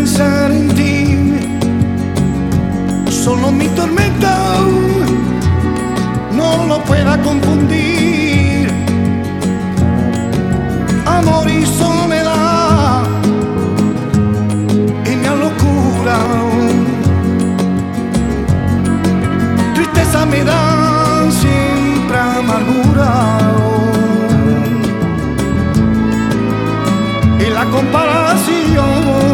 pensar en ti, solo mi tormenta no lo pueda confundir. Amor y soledad y mi locura, tristeza me da siempre amargura, y la comparación